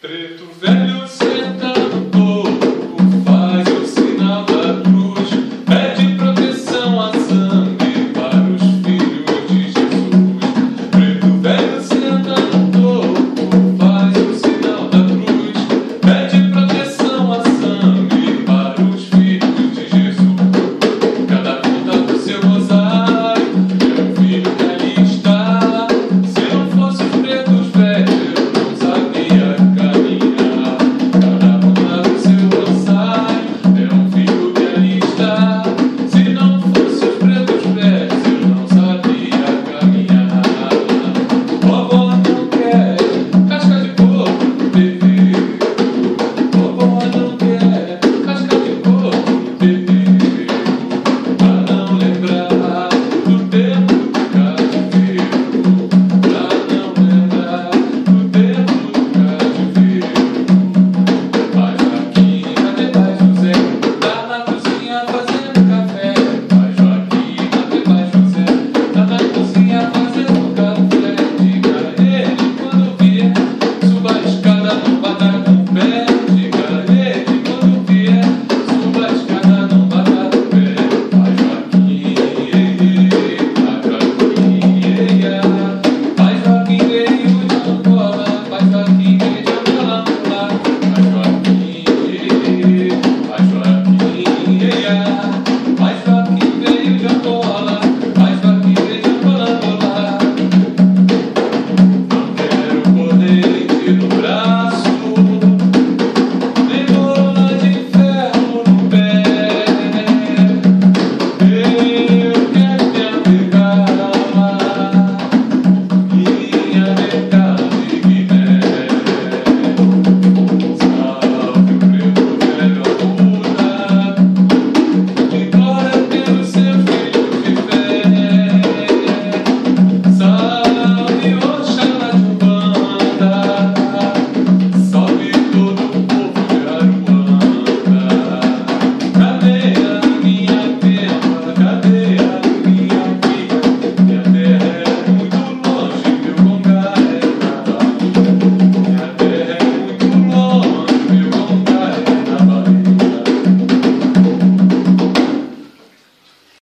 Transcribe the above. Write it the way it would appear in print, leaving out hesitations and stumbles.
Preto velho senta no topo, faz o sinal da cruz, pede proteção a sangue para os filhos de Jesus. Preto velho senta no topo, faz o sinal da cruz, pede proteção a sangue para os filhos de Jesus. Cada ponta do seu rosário é um filho que ali está. Se não fosse os pretos velhos, eu não sabia caminhar. Cada ponta do seu rosário é um filho que ali está. Se não fosse os pretos velhos, eu não sabia caminhar. Vovó não quer casca de coco no bebê. Vovó não quer casca de coco no bebê. Pra não lembrar do tempo do cativeiro. Pra não lembrar do tempo do cativeiro. Pai Joaquim, cadê Pai José? Tá na cozinha fazendo café. Pai Joaquim, cadê Pai José? Tá na cozinha fazendo café. Diga a ele quando vier, suba a escada, não bata com o pé. Diga a ele quando vier, suba a escada, não bata com o pé. Pai Joaquim, Pai Joaquim, Pai Joaquim veio de Angola. Pai Joaquim